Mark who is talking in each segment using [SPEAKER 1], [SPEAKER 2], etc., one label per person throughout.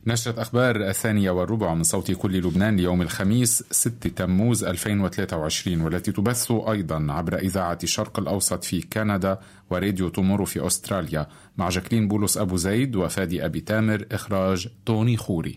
[SPEAKER 1] نشرة أخبار 2:15 من صوت كل لبنان ليوم الخميس 6 تموز 2023، والتي تبث أيضا عبر إذاعة الشرق الأوسط في كندا وراديو تومورو في أستراليا، مع جاكلين بولس أبو زيد وفادي أبي تامر. إخراج طوني خوري.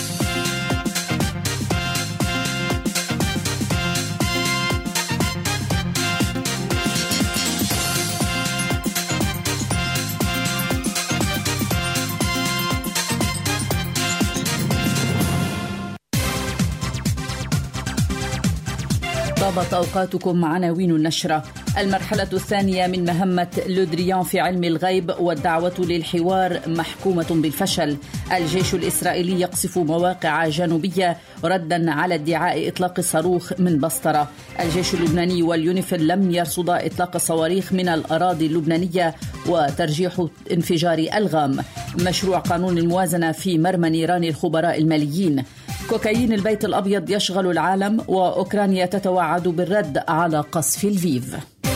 [SPEAKER 2] طابت أوقاتكم. عناوين النشرة: المرحلة الثانية من مهمة لودريان في علم الغيب والدعوة للحوار محكومة بالفشل. الجيش الإسرائيلي يقصف مواقع جنوبية ردا على ادعاء إطلاق الصاروخ من بسطرة. الجيش اللبناني واليونيفيل لم يرصدا إطلاق صواريخ من الأراضي اللبنانية وترجيح انفجار ألغام. مشروع قانون الموازنة في مرمى نيران الخبراء الماليين. كوكايين البيت الأبيض يشغل العالم، وأوكرانيا تتوعد بالرد على قصف لفيف.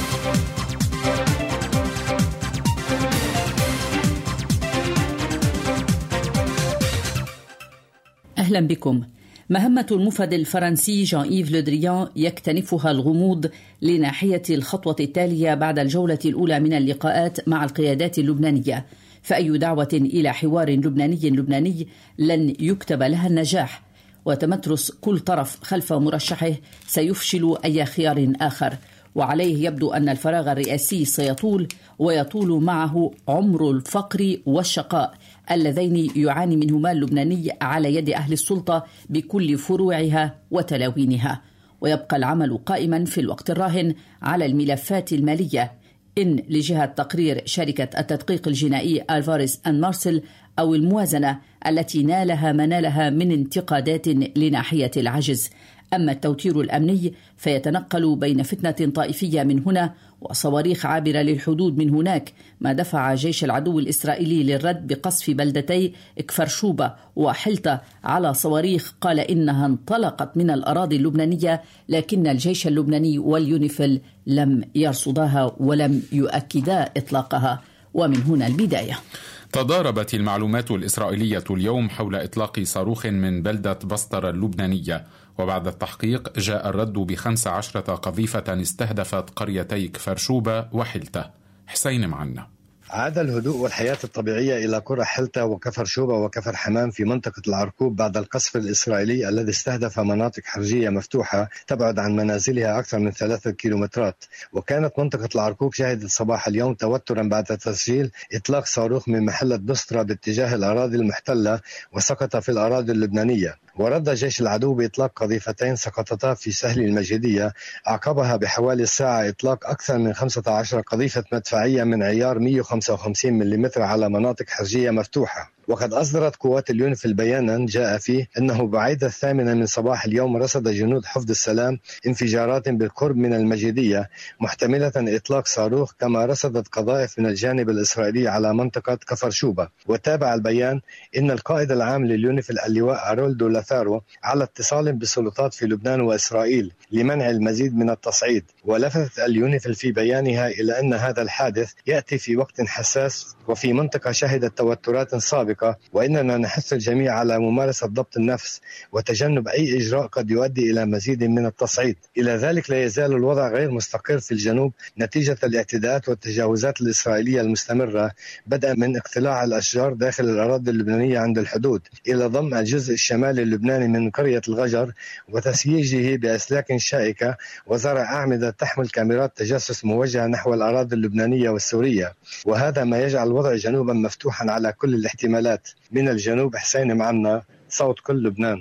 [SPEAKER 2] أهلا بكم. مهمة المفد الفرنسي جان إيف لودريان يكتنفها الغموض لناحية الخطوة التالية بعد الجولة الأولى من اللقاءات مع القيادات اللبنانية، فأي دعوة إلى حوار لبناني لن يكتب لها النجاح، وتمترس كل طرف خلف مرشحه سيفشل أي خيار آخر، وعليه يبدو أن الفراغ الرئاسي سيطول، ويطول معه عمر الفقر والشقاء اللذين يعاني منهما اللبناني على يد أهل السلطة بكل فروعها وتلاوينها. ويبقى العمل قائما في الوقت الراهن على الملفات المالية، إن لجهة تقرير شركة التدقيق الجنائي ألفاريز أند مارسل، أو الموازنة التي نالها ما نالها من انتقادات لناحية العجز. أما التوتير الأمني فيتنقل بين فتنة طائفية من هنا وصواريخ عابرة للحدود من هناك، ما دفع جيش العدو الإسرائيلي للرد بقصف بلدتي كفر شوبة وحلتة على صواريخ قال إنها انطلقت من الأراضي اللبنانية، لكن الجيش اللبناني واليونيفيل لم يرصداها ولم يؤكدا إطلاقها. ومن هنا البداية.
[SPEAKER 1] تضاربت المعلومات الإسرائيلية اليوم حول إطلاق صاروخ من بلدة بسطرة اللبنانية، وبعد التحقيق جاء الرد ب15 قذيفة استهدفت قريتي كفر شوبة وحلتة. حسين معنا.
[SPEAKER 3] عاد الهدوء والحياة الطبيعية إلى قرى حلتة وكفر شوبة وكفر حمام في منطقة العرقوب بعد القصف الإسرائيلي الذي استهدف مناطق حرجية مفتوحة تبعد عن منازلها أكثر من 3 كيلومترات. وكانت منطقة العرقوب شهدت صباح اليوم توترا بعد تسجيل إطلاق صاروخ من محلة بسطرة باتجاه الأراضي المحتلة وسقط في الأراضي اللبنانية. ورد جيش العدو بإطلاق قذيفتين سقطتا في سهل المجيدية، أعقبها بحوالي ساعة إطلاق أكثر من 15 قذيفة مدفعية من عيار 155 ملم على مناطق حرجية مفتوحة. وقد أصدرت قوات اليونيفيل بيانا جاء فيه أنه بعيد 8 من صباح اليوم رصد جنود حفظ السلام انفجارات بالقرب من المجيدية محتملة إطلاق صاروخ، كما رصدت قذائف من الجانب الإسرائيلي على منطقة كفر شوبة. وتابع البيان إن القائد العام لليونيفيل اللواء أرولدو لازارو على اتصال بالسلطات في لبنان وإسرائيل لمنع المزيد من التصعيد. ولفتت اليونيفيل في بيانها إلى أن هذا الحادث يأتي في وقت حساس وفي منطقة شهدت توترات سابقة، وإننا نحث الجميع على ممارسة ضبط النفس وتجنب أي إجراء قد يؤدي إلى مزيد من التصعيد. إلى ذلك لا يزال الوضع غير مستقر في الجنوب نتيجة الاعتداءات والتجاوزات الإسرائيلية المستمرة، بدءا من اقتلاع الأشجار داخل الأراضي اللبنانية عند الحدود إلى ضم الجزء الشمالي اللبناني من قرية الغجر وتسييجه بأسلاك شائكة وزرع أعمدة تحمل كاميرات تجسس موجهة نحو الأراضي اللبنانية والسورية. وهذا ما يجعل الوضع جنوبا مفتوحا على كل الاحتمالات. من الجنوب حسين معنا، صوت كل لبنان.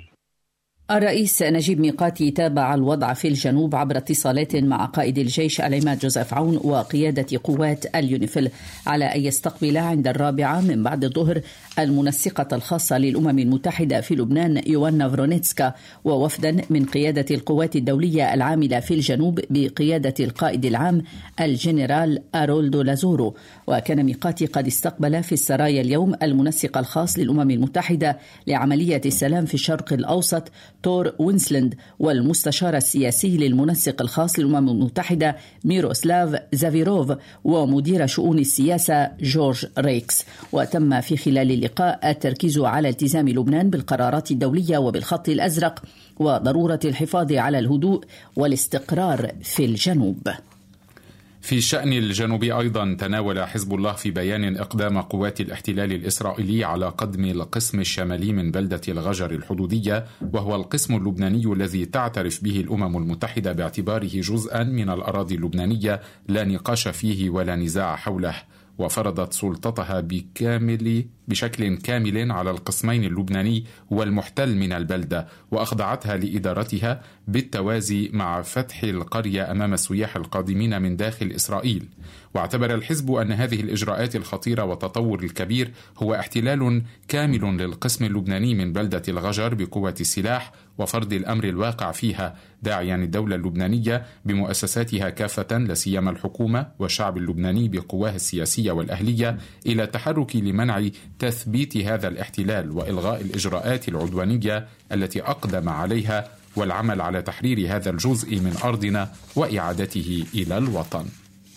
[SPEAKER 2] الرئيس نجيب ميقاتي تابع الوضع في الجنوب عبر اتصالات مع قائد الجيش العماد جوزيف عون وقيادة قوات اليونيفيل، على أن يستقبل عند 4 من بعد الظهر المنسقة الخاصة للأمم المتحدة في لبنان يوانا فرونيتسكا، ووفدا من قيادة القوات الدولية العاملة في الجنوب بقيادة القائد العام الجنرال أرولدو لازورو. وكان ميقاتي قد استقبل في السرايا اليوم المنسق الخاص للأمم المتحدة لعملية السلام في الشرق الأوسط تور وينسلند والمستشار السياسي للمنسق الخاص للأمم المتحدة ميروسلاف زافيروف ومدير شؤون السياسة جورج ريكس. وتم في خلال اللقاء التركيز على التزام لبنان بالقرارات الدولية وبالخط الأزرق وضرورة الحفاظ على الهدوء والاستقرار في الجنوب.
[SPEAKER 1] في الشأن الجنوبي أيضا تناول حزب الله في بيان إقدام قوات الاحتلال الإسرائيلي على قدم القسم الشمالي من بلدة الغجر الحدودية، وهو القسم اللبناني الذي تعترف به الأمم المتحدة باعتباره جزءا من الأراضي اللبنانية لا نقاش فيه ولا نزاع حوله، وفرضت سلطتها بشكل كامل على القسمين اللبناني والمحتل من البلدة، وأخضعتها لإدارتها بالتوازي مع فتح القرية أمام السياح القادمين من داخل إسرائيل. واعتبر الحزب أن هذه الإجراءات الخطيرة والتطور الكبير هو احتلال كامل للقسم اللبناني من بلدة الغجر بقوة السلاح وفرض الأمر الواقع فيها، داعيا الدولة اللبنانية بمؤسساتها كافة لا سيما الحكومة والشعب اللبناني بقواه السياسية والأهلية إلى التحرك لمنع تثبيت هذا الاحتلال وإلغاء الإجراءات العدوانية التي أقدم عليها، والعمل على تحرير هذا الجزء من أرضنا وإعادته إلى الوطن.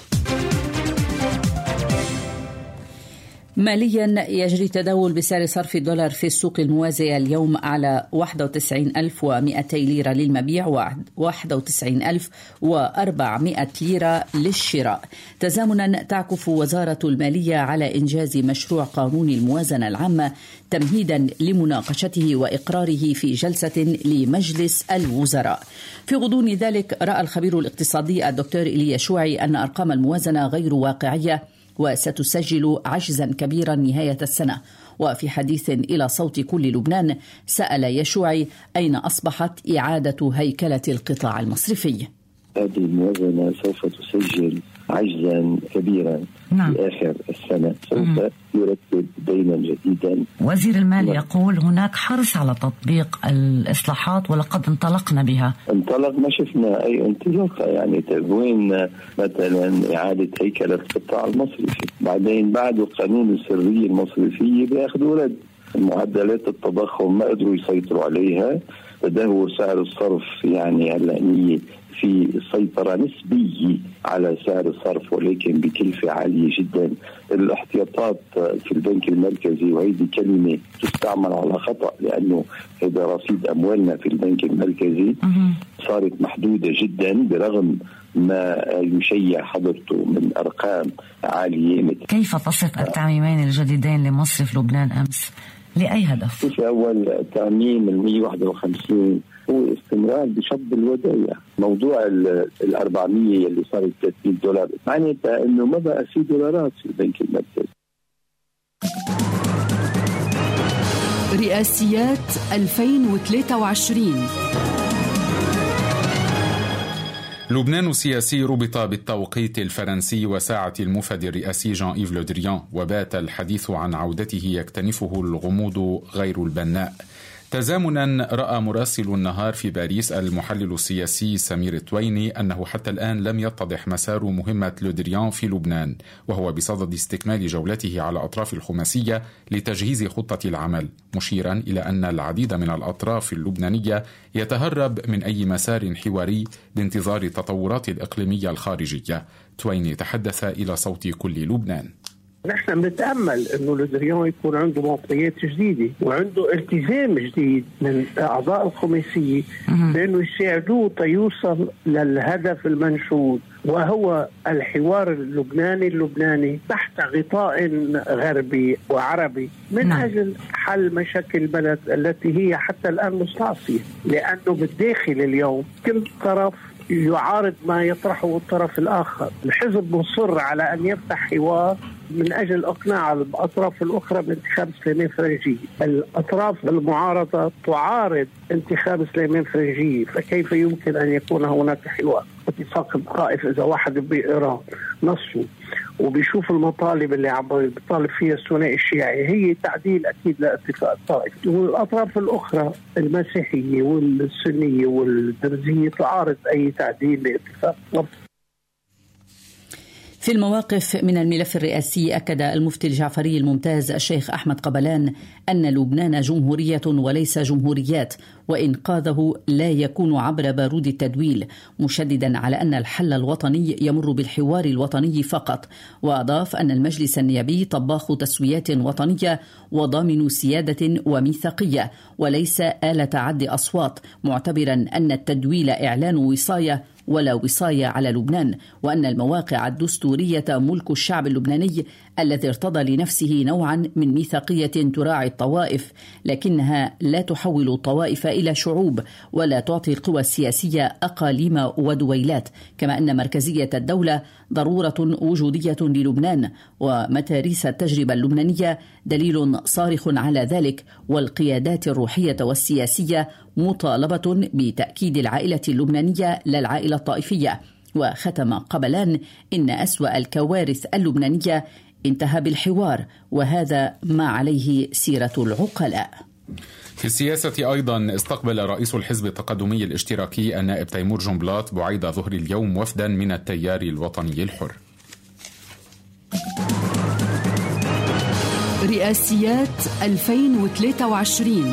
[SPEAKER 2] ماليا يجري تداول بسعر صرف الدولار في السوق الموازية اليوم على 91,200 ليرة للمبيع و91,400 ليرة للشراء، تزامنا تعكف وزارة المالية على إنجاز مشروع قانون الموازنة العامة تمهيدا لمناقشته وإقراره في جلسة لمجلس الوزراء. في غضون ذلك رأى الخبير الاقتصادي الدكتور إيليا شوعي أن أرقام الموازنة غير واقعية وستسجل عجزا كبيرا نهاية السنة. وفي حديث إلى صوت كل لبنان سأل يشوعي أين أصبحت إعادة هيكلة القطاع المصرفي.
[SPEAKER 4] هذه الموازنة سوف تسجل عجزا كبيرا في آخر السنة، سوف يرتب دينا جديدا.
[SPEAKER 5] وزير المال يقول هناك حرص على تطبيق الإصلاحات ولقد انطلقنا بها.
[SPEAKER 4] ما شفنا أي انطلاقة، يعني وين مثلا إعادة هيكلة القطاع المصرفي، بعدين بعد قانون السرية المصرفية بياخذوا رد. معدلات التضخم ما قدروا يسيطروا عليها، تدهور سعر الصرف يعني هلأ في سيطرة نسبية على سعر الصرف ولكن بكلفة عالية جدا. الاحتياطات في البنك المركزي، وهذه كلمة تستعمل على خطأ لأنه هذا رصيد أموالنا في البنك المركزي، صارت محدودة جدا برغم ما يشيع حضرته من أرقام عالية.
[SPEAKER 5] كيف تصف التعميمين الجديدين لمصرف لبنان أمس؟ لأي هدف؟
[SPEAKER 4] في أول تعميم 151 هو استمرار بشد الودائع. موضوع 400 اللي صارت $30 معناتها انه ما بقى في دولارات في البنك المركزي.
[SPEAKER 2] رئاسيات 2023.
[SPEAKER 1] لبنان السياسي ربط بالتوقيت الفرنسي وساعة الموفد الرئاسي جان إيف لو دريان، وبات الحديث عن عودته يكتنفه الغموض غير البناء. تزامنا رأى مراسل النهار في باريس المحلل السياسي سمير التويني أنه حتى الآن لم يتضح مسار مهمة لو دريان في لبنان، وهو بصدد استكمال جولته على أطراف الخماسية لتجهيز خطة العمل، مشيرا إلى أن العديد من الأطراف اللبنانية يتهرب من أي مسار حواري بانتظار التطورات الإقليمية الخارجية. تويني تحدث إلى صوت كل لبنان.
[SPEAKER 6] نحن بنتأمل أنه لو دريان يكون عنده معطيات جديدة وعنده التزام جديد من أعضاء الخماسية بأنه يساعدوه تيوصل للهدف المنشود، وهو الحوار اللبناني تحت غطاء غربي وعربي من أجل حل مشاكل البلد التي هي حتى الآن مستعصية. لأنه بالداخل اليوم كل طرف يعارض ما يطرحه الطرف الآخر. الحزب مصر على أن يفتح حوار من أجل إقناع الأطراف الأخرى بانتخاب سليمان فرنجية. الأطراف المعارضة تعارض انتخاب سليمان فرنجية، فكيف يمكن أن يكون هناك حوار؟ اتفاق الطائف إذا واحد بيقرأ نصه وبيشوف المطالب اللي عم بيطالب فيها الثنائي الشيعي هي تعديل أكيد لاتفاق الطائف، والأطراف الأخرى المسيحية والسنية والدرزية تعارض أي تعديل لاتفاق الطائف.
[SPEAKER 2] في المواقف من الملف الرئاسي أكد المفتي الجعفري الممتاز الشيخ أحمد قبلان أن لبنان جمهورية وليس جمهوريات، وإنقاذه لا يكون عبر بارود التدويل، مشددا على أن الحل الوطني يمر بالحوار الوطني فقط. وأضاف أن المجلس النيابي طباخ تسويات وطنية وضامن سيادة وميثاقية وليس آلة عد أصوات، معتبرا أن التدويل إعلان وصاية ولا وصاية على لبنان، وأن المواقع الدستورية ملك الشعب اللبناني الذي ارتضى لنفسه نوعا من ميثاقية تراعي الطوائف، لكنها لا تحول الطوائف إلى شعوب ولا تعطي القوى السياسية أقاليم ودويلات، كما أن مركزية الدولة ضرورة وجودية للبنان، ومتاريس التجربة اللبنانية دليل صارخ على ذلك، والقيادات الروحية والسياسية مطالبة بتأكيد العائلة اللبنانية لا العائلة الطائفية. وختم قبلان إن أسوأ الكوارث اللبنانية انتهى بالحوار، وهذا ما عليه سيرة العقلاء.
[SPEAKER 1] في السياسة أيضا استقبل رئيس الحزب التقدمي الاشتراكي النائب تيمور جنبلاط بعيد ظهر اليوم وفدا من التيار الوطني الحر.
[SPEAKER 2] رئاسيات 2023.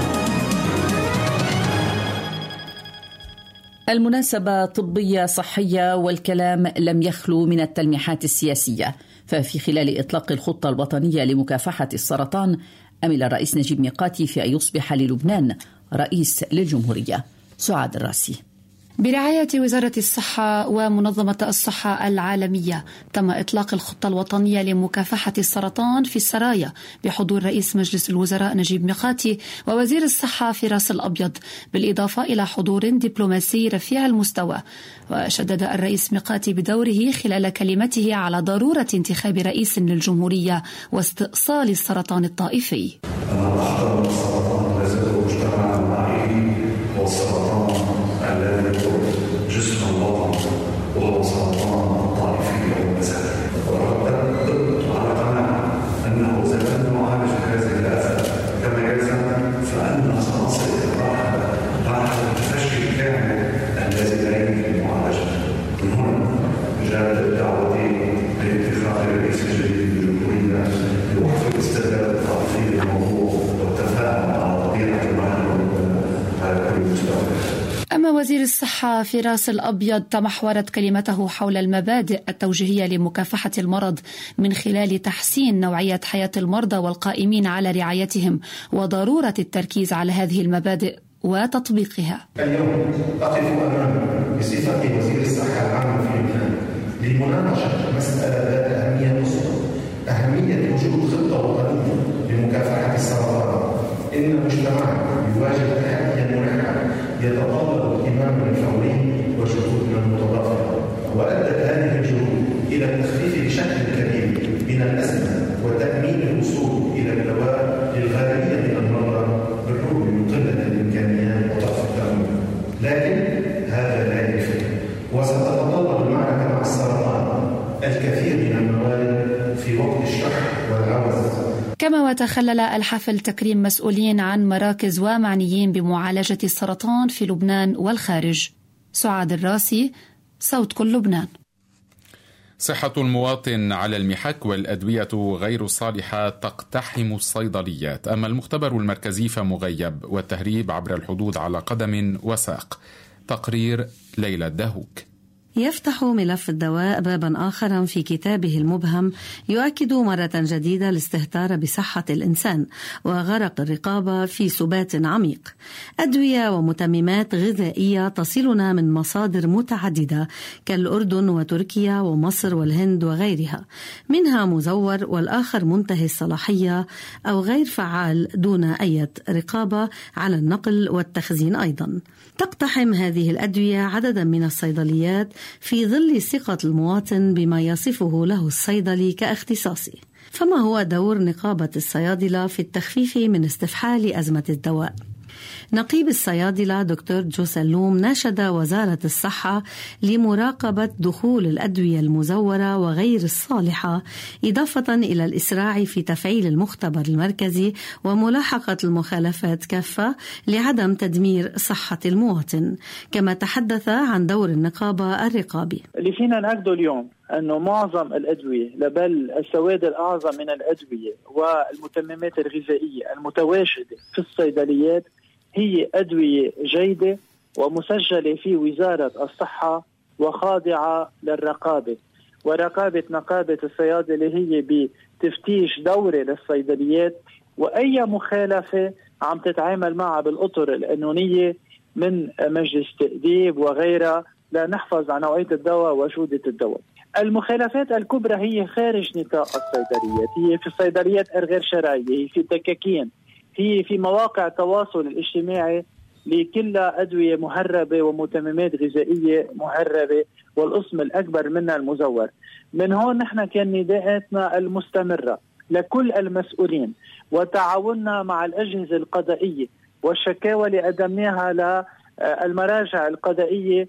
[SPEAKER 2] المناسبة طبية صحية، والكلام لم يخلو من التلميحات السياسية. ففي خلال إطلاق الخطة الوطنية لمكافحة السرطان، أمل الرئيس نجيب ميقاتي في أن يصبح للبنان رئيس للجمهورية. سعاد الراسي.
[SPEAKER 7] برعاية وزارة الصحة ومنظمة الصحة العالمية تم إطلاق الخطة الوطنية لمكافحة السرطان في السرايا بحضور رئيس مجلس الوزراء نجيب ميقاتي ووزير الصحة فراس الأبيض، بالإضافة إلى حضور دبلوماسي رفيع المستوى. وشدد الرئيس ميقاتي بدوره خلال كلمته على ضرورة انتخاب رئيس للجمهورية واستئصال السرطان الطائفي.
[SPEAKER 8] الذي جسم الوطن وهو سرطان الطائفية والمذهب، ورددت على قناعة أنه إذا لم نعالج هذه الآفة كما يلزم فإننا سنصل إلى مرحلة التفشي الكامل الذي لا يمكن معالجته. من هنا جاءت دعوتي لانتخاب رئيس جديد للجمهورية لوقف الاستبداد الطائفي للموضوع والتفاهم على طبيعة المعنى على كل مستوى.
[SPEAKER 7] أما وزير الصحة فراس الأبيض تمحورت كلمته حول المبادئ التوجيهية لمكافحة المرض من خلال تحسين نوعية حياة المرضى والقائمين على رعايتهم، وضرورة التركيز على هذه المبادئ وتطبيقها.
[SPEAKER 8] اليوم أقف أمام بصفتي وزير الصحة العامة في لبنان لمناقشة مسألة ذات أهمية قصوى، أهمية وجود خطة وطنية لمكافحة السرطان. إن مجتمعنا يواجه تحديا ملحا يتطلب اهتماما فوري وجهود متضافرة، وأدت هذه الجهود إلى التخفيف بشكل كبير من الأزمة وتأمين الوصول إلى الدواء للغالبية من المرضى بالرغم من قلة الإمكانيات وضعف التأمين. لكن هذا لا يكفي، وستتطلب المعركة مع السرطان الكثير من الموارد في وقت الشح والعوز.
[SPEAKER 7] كما وتخلل الحفل تكريم مسؤولين عن مراكز ومعنيين بمعالجة السرطان في لبنان والخارج. سعاد الراسي، صوت كل لبنان.
[SPEAKER 1] صحة المواطن على المحك، والأدوية غير الصالحة تقتحم الصيدليات، أما المختبر المركزي فمغيب، والتهريب عبر الحدود على قدم وساق. تقرير ليلى الدهوك.
[SPEAKER 9] يفتح ملف الدواء بابا آخر في كتابه المبهم يؤكد مرة جديدة الاستهتار بصحة الإنسان وغرق الرقابة في سبات عميق. أدوية ومتممات غذائية تصلنا من مصادر متعددة كالأردن وتركيا ومصر والهند وغيرها، منها مزور والآخر منتهي الصلاحية أو غير فعال دون أي رقابة على النقل والتخزين. أيضا تقتحم هذه الأدوية عددا من الصيدليات في ظل ثقة المواطن بما يصفه له الصيدلي كاختصاصي. فما هو دور نقابة الصيادلة في التخفيف من استفحال أزمة الدواء؟ نقيب الصيادلة دكتور جو سلوم ناشد وزارة الصحة لمراقبة دخول الأدوية المزورة وغير الصالحة، إضافة إلى الإسراع في تفعيل المختبر المركزي وملاحقة المخالفات كافة لعدم تدمير صحة المواطن. كما تحدث عن دور النقابة الرقابي.
[SPEAKER 10] اللي فينا نأكده اليوم أنه معظم الأدوية بل السواد الأعظم من الأدوية والمتممات الغذائية المتواجدة في الصيدليات هي أدوية جيدة ومسجلة في وزارة الصحة وخاضعة للرقابة، ورقابة نقابة الصيادلة هي بتفتيش دوري للصيدليات، وأي مخالفة عم تتعامل معها بالأطر القانونية من مجلس تأديب وغيرها لنحفظ على نوعية الدواء وجودة الدواء. المخالفات الكبرى هي خارج نطاق الصيدليات، هي في الصيدليات الغير شرعية، هي في الدكاكين، هي في مواقع التواصل الاجتماعي لكلها أدوية مهربة ومتممات غذائية مهربة، والقسم الأكبر منها المزور. من هون نحن كان نداءاتنا المستمرة لكل المسؤولين وتعاوننا مع الأجهزة القضائية والشكاوى اللي قدمناها للمراجع القضائية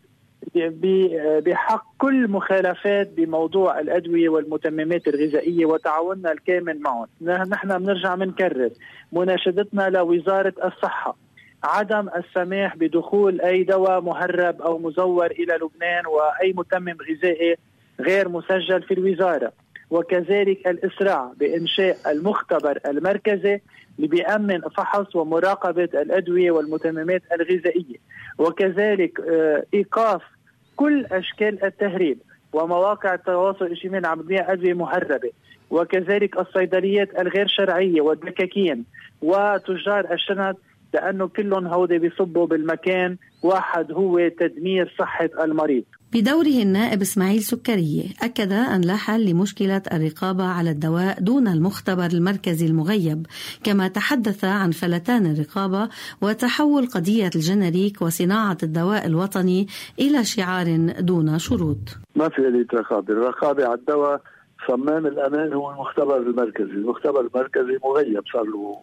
[SPEAKER 10] بحق كل مخالفات بموضوع الأدوية والمتممات الغذائية، وتعاوننا الكامل معهم. نحن بنرجع منكرر مناشدتنا لوزارة الصحة عدم السماح بدخول أي دواء مهرب أو مزور إلى لبنان وأي متمم غذائي غير مسجل في الوزارة، وكذلك الإسراع بإنشاء المختبر المركزي اللي بيأمن فحص ومراقبة الأدوية والمتممات الغذائية، وكذلك إيقاف كل أشكال التهريب ومواقع التواصل الاجتماعي اللي عم تبيع أدوية مهربة، وكذلك الصيدليات الغير شرعية والدكاكين وتجار الشنط، لأنه كلهم هودي بيصبوا بالمكان واحد هو تدمير صحة المريض.
[SPEAKER 9] بدوره النائب إسماعيل سكرية أكد أن لا حل لمشكلة الرقابة على الدواء دون المختبر المركزي المغيب، كما تحدث عن فلتان الرقابة وتحول قضية الجنريك وصناعة الدواء الوطني إلى شعار دون شروط.
[SPEAKER 11] ما في آلية رقابة، الرقابة على الدواء صمام الأمان هو المختبر المركزي. المختبر المركزي مغيب صار له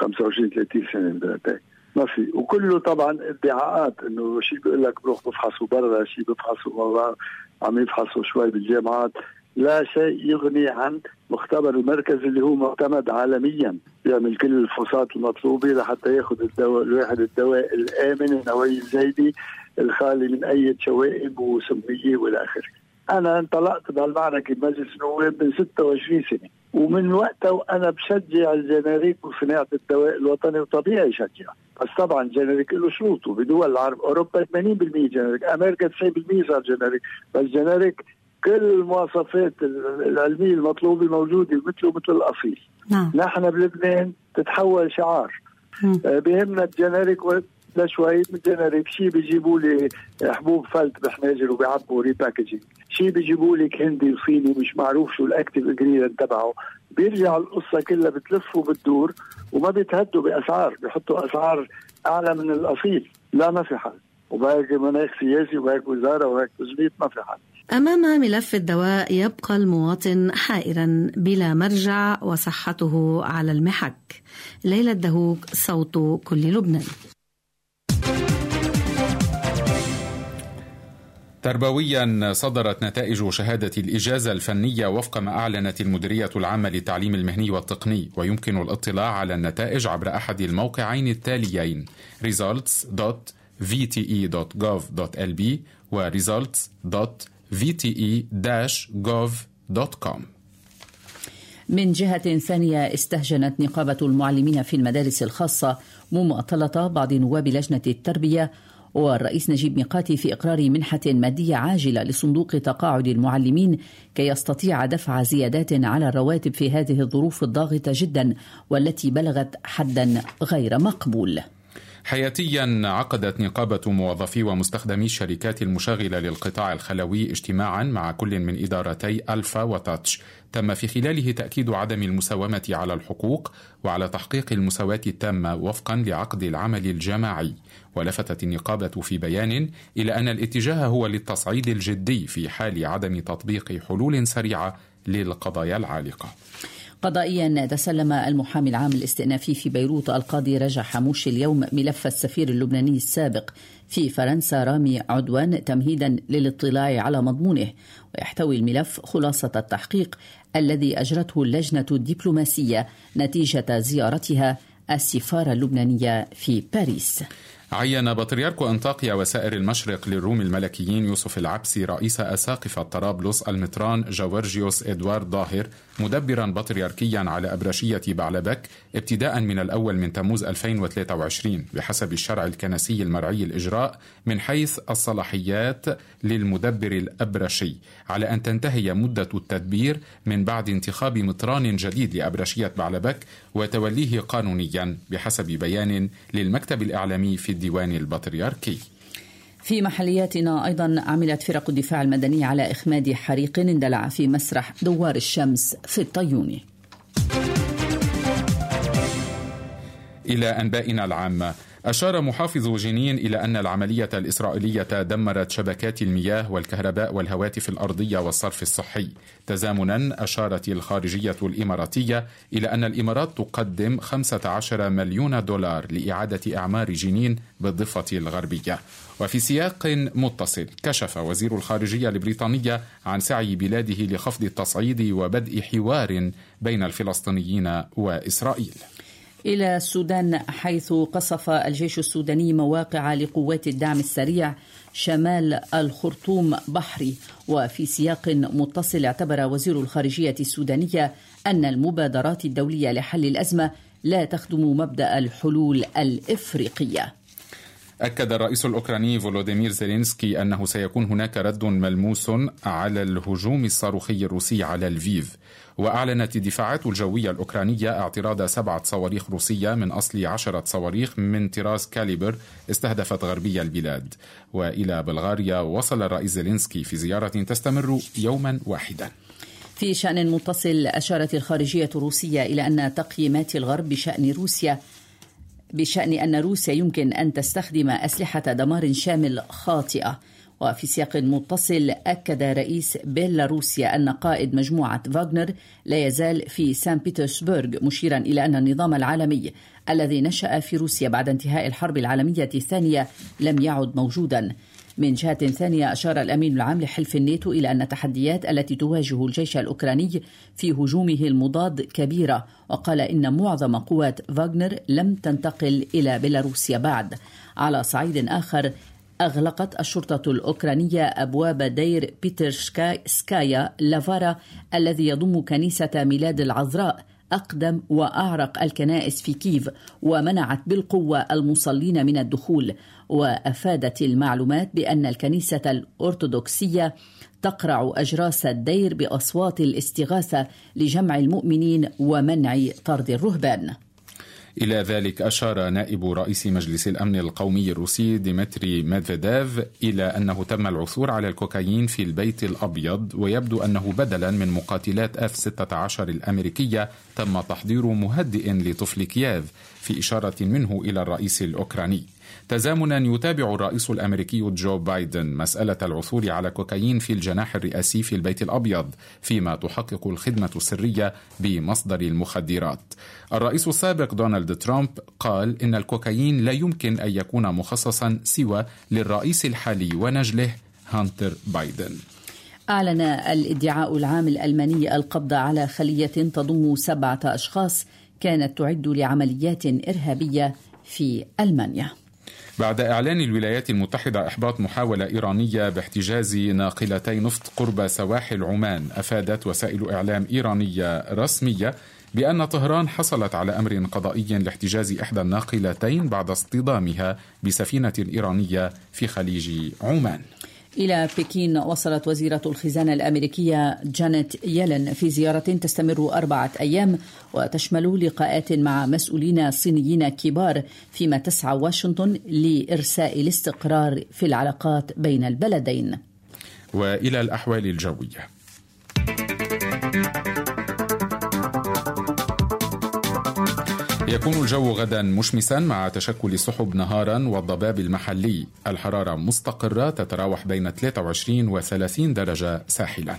[SPEAKER 11] 25-30 سنة دلوقتي، ما في، وكله طبعا ادعاءات انه شيء بيقول لك بروح بفحصوا برا، شيء بفحصوا عم يفحصوا شوي بالجامعات، لا شيء يغني عن مختبر المركزي اللي هو معتمد عالميا، يعمل كل الفحوصات المطلوبة لحتى ياخذ الدواء الواحد، الدواء الآمن النوعية الجيدة الخالي من أي شوائب وسمية والى آخره. أنا انطلقت بهالمعركة بمجلس النواب من 26 سنة، ومن وقتها وأنا بشجع الجنريك وصناعة الدواء الوطني، وطبيعي يشجع، بس طبعا الجنريك له شروطه. بدول العرب أوروبا 80% جنريك، أمريكا 90% صار جنريك، بس جنريك كل المواصفات العلمية المطلوبة موجودة مثل الأصيل. نحن بلبنان تتحول شعار. بهمنا الجنريك لشوي من جنريك، شيء بيجيبوا لي حبوب فلت بحناجر وبيعبوا ريباكجينج، شيء بيجيبوا لك هندي وصيني مش معروف شو الاكتيف انجريدينت تبعه، بيرجع القصه كلها بتلف وبتدور وما بيتهدوا باسعار، بيحطوا اسعار اعلى من الاصيل. لا، ما في حل، وبهيك مناخ سياسي وهيك وزاره وهيك تظبيط ما في حل.
[SPEAKER 9] أمام ملف الدواء يبقى المواطن حائرا بلا مرجع وصحته على المحك. ليلى الدهوك، صوت كل لبنان.
[SPEAKER 1] تربويا صدرت نتائج شهادة الإجازة الفنية وفق ما أعلنت المديرية العامة للتعليم المهني والتقني، ويمكن الاطلاع على النتائج عبر أحد الموقعين التاليين: results.vte.gov.lb و results.vte-gov.com.
[SPEAKER 2] من جهة ثانية، استهجنت نقابة المعلمين في المدارس الخاصة مماطلة بعض نواب لجنة التربية والرئيس نجيب ميقاتي في إقرار منحة مادية عاجلة لصندوق تقاعد المعلمين كي يستطيع دفع زيادات على الرواتب في هذه الظروف الضاغطة جدا والتي بلغت حدا غير مقبول.
[SPEAKER 1] حياتيا، عقدت نقابة موظفي ومستخدمي الشركات المشغلة للقطاع الخلوي اجتماعا مع كل من إدارتي ألفا وتاتش، تم في خلاله تأكيد عدم المساومة على الحقوق وعلى تحقيق المساواة التامة وفقا لعقد العمل الجماعي. ولفتت النقابة في بيان إلى أن الاتجاه هو للتصعيد الجدي في حال عدم تطبيق حلول سريعة للقضايا العالقة.
[SPEAKER 2] قضائيا، تسلم المحامي العام الاستئنافي في بيروت القاضي رجا حموش اليوم ملف السفير اللبناني السابق في فرنسا رامي عدوان تمهيدا للاطلاع على مضمونه، ويحتوي الملف خلاصة التحقيق الذي أجرته اللجنة الدبلوماسية نتيجة زيارتها السفارة اللبنانية في باريس.
[SPEAKER 1] عين بطريرك أنطاكيا وسائر المشرق للروم الملكيين يوسف العبسي رئيس أساقفة طرابلس المطران جورجيوس إدوارد ظاهر مدبرا بطريركيا على أبرشية بعلبك ابتداء من الأول من تموز 2023 بحسب الشرع الكنسي المرعي الإجراء من حيث الصلاحيات للمدبر الأبرشي، على أن تنتهي مدة التدبير من بعد انتخاب مطران جديد لأبرشية بعلبك وتوليه قانونيا بحسب بيان للمكتب الإعلامي في الديوان البطريركي.
[SPEAKER 2] في محلياتنا أيضا عملت فرق الدفاع المدني على إخماد حريق اندلع في مسرح دوار الشمس في الطيوني.
[SPEAKER 1] إلى أنبائنا العامة. أشار محافظ جنين إلى أن العملية الإسرائيلية دمرت شبكات المياه والكهرباء والهواتف الأرضية والصرف الصحي. تزامنا أشارت الخارجية الإماراتية إلى أن الإمارات تقدم 15 مليون دولار لإعادة إعمار جنين بالضفة الغربية. وفي سياق متصل كشف وزير الخارجية البريطانية عن سعي بلاده لخفض التصعيد وبدء حوار بين الفلسطينيين وإسرائيل.
[SPEAKER 2] إلى السودان، حيث قصف الجيش السوداني مواقع لقوات الدعم السريع شمال الخرطوم بحري. وفي سياق متصل اعتبر وزير الخارجية السودانية أن المبادرات الدولية لحل الأزمة لا تخدم مبدأ الحلول الإفريقية.
[SPEAKER 1] أكد الرئيس الأوكراني فولوديمير زيلينسكي أنه سيكون هناك رد ملموس على الهجوم الصاروخي الروسي على لفيف. وأعلنت الدفاعات الجوية الأوكرانية اعتراض 7 صواريخ روسية من أصل 10 صواريخ من طراز كاليبر استهدفت غربي البلاد. وإلى بلغاريا وصل الرئيس زيلينسكي في زيارة تستمر يوما واحدا.
[SPEAKER 2] في شأن متصل، أشارت الخارجية الروسية إلى أن تقييمات الغرب بشأن أن روسيا يمكن أن تستخدم أسلحة دمار شامل خاطئة. وفي سياق متصل، أكد رئيس بيلاروسيا أن قائد مجموعة فاغنر لا يزال في سان بطرسبرغ، مشيرا إلى أن النظام العالمي الذي نشأ في روسيا بعد انتهاء الحرب العالمية الثانية لم يعد موجودا. من جهة ثانية، أشار الأمين العام لحلف الناتو إلى أن التحديات التي تواجه الجيش الأوكراني في هجومه المضاد كبيرة، وقال إن معظم قوات فاغنر لم تنتقل إلى بيلاروسيا بعد. على صعيد آخر، أغلقت الشرطة الأوكرانية أبواب دير بيترسكايا لافارا الذي يضم كنيسة ميلاد العذراء، أقدم وأعرق الكنائس في كييف، ومنعت بالقوة المصلين من الدخول. وأفادت المعلومات بأن الكنيسة الأرثوذكسية تقرع أجراس الدير بأصوات الاستغاثة لجمع المؤمنين ومنع طرد الرهبان.
[SPEAKER 1] إلى ذلك، أشار نائب رئيس مجلس الأمن القومي الروسي ديمتري ميدفيديف إلى أنه تم العثور على الكوكايين في البيت الأبيض، ويبدو أنه بدلا من مقاتلات F-16 الأمريكية تم تحضير مهدئ لطفل كييف، في إشارة منه إلى الرئيس الأوكراني. تزامنا، يتابع الرئيس الأمريكي جو بايدن مسألة العثور على كوكايين في الجناح الرئاسي في البيت الأبيض، فيما تحقق الخدمة السرية بمصدر المخدرات. الرئيس السابق دونالد ترامب قال إن الكوكايين لا يمكن أن يكون مخصصا سوى للرئيس الحالي ونجله هانتر بايدن.
[SPEAKER 2] أعلن الادعاء العام الألماني القبض على خلية تضم 7 أشخاص كانت تعد لعمليات إرهابية في ألمانيا.
[SPEAKER 1] بعد إعلان الولايات المتحدة إحباط محاولة إيرانية باحتجاز ناقلتي نفط قرب سواحل عمان، أفادت وسائل إعلام إيرانية رسمية بأن طهران حصلت على أمر قضائي لاحتجاز إحدى الناقلتين بعد اصطدامها بسفينة إيرانية في خليج عمان.
[SPEAKER 2] إلى بكين وصلت وزيرة الخزانة الأمريكية جانيت يلين في زيارة تستمر 4 أيام وتشمل لقاءات مع مسؤولين صينيين كبار، فيما تسعى واشنطن لإرساء الاستقرار في العلاقات بين البلدين.
[SPEAKER 1] وإلى الأحوال الجوية. يكون الجو غدا مشمسا مع تشكل سحب نهارا والضباب المحلي. الحرارة مستقرة تتراوح بين 23 و 30 درجة ساحلا.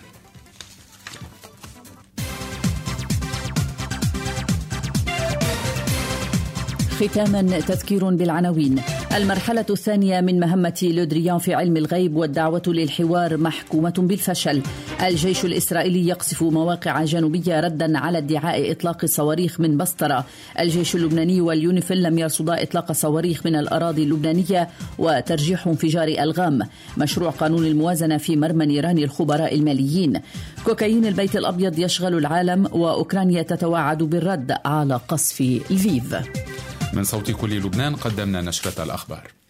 [SPEAKER 2] ختاما تذكير بالعناوين. المرحلة الثانية من مهمة لودريان في علم الغيب والدعوة للحوار محكومة بالفشل. الجيش الإسرائيلي يقصف مواقع جنوبية ردا على ادعاء إطلاق الصواريخ من بسطرة. الجيش اللبناني واليونيفيل لم يرصدا إطلاق صواريخ من الأراضي اللبنانية وترجيح انفجار ألغام. مشروع قانون الموازنة في مرمى نيران الخبراء الماليين. كوكايين البيت الأبيض يشغل العالم وأوكرانيا تتوعد بالرد على قصف لفيف.
[SPEAKER 1] من صوت كل لبنان قدمنا نشرة الأخبار.